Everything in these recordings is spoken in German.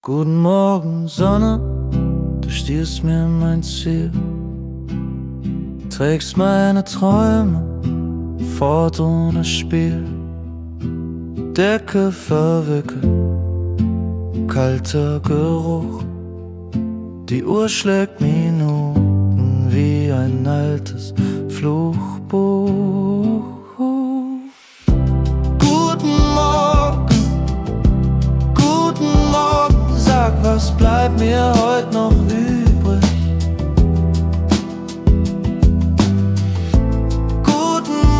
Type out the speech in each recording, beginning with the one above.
Guten Morgen, Sonne, du stierst mir mein Ziel, trägst meine Träume fort ohne Spiel. Decke verwickelt, kalter Geruch, die Uhr schlägt Minuten wie ein altes Fluchbuch. Was bleibt mir heute noch übrig? Guten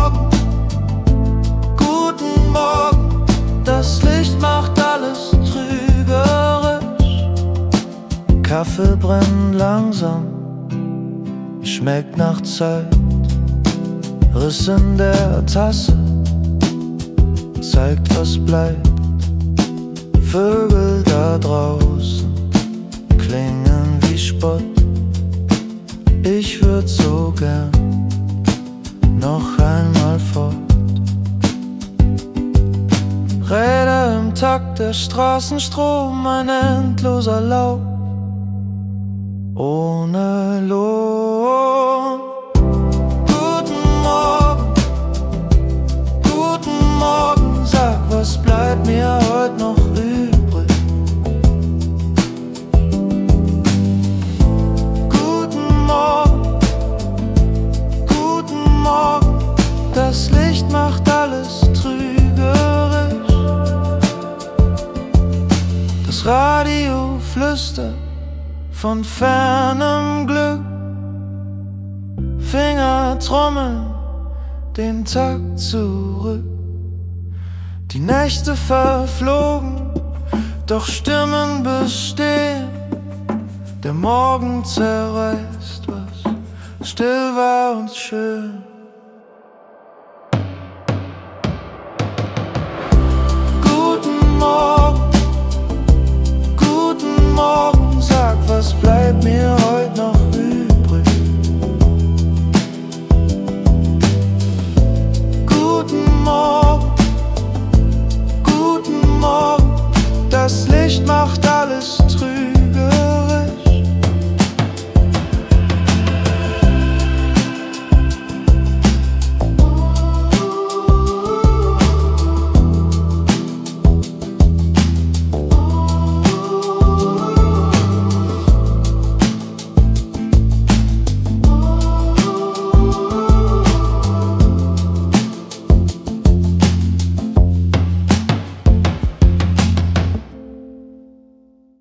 Morgen, das Licht macht alles trügerisch. Kaffee brennt langsam, schmeckt nach Zeit. Riss in der Tasse, zeigt was bleibt. Vögel da draußen klingen wie Spott. Ich würd so gern noch einmal fort. Räder im Takt, der Straßenstrom, ein endloser Lauf ohne Lohn. Guten Morgen, sag, was bleibt mir heute noch übrig? Das Licht macht alles trügerisch. Das Radio flüstert von fernem Glück. Finger trommeln den Takt zurück. Die Nächte verflogen, doch Stimmen bestehen. Der Morgen zerreißt, was still war und schön. Guten Morgen, sag, was bleibt mir heute noch übrig? Guten Morgen, das Licht macht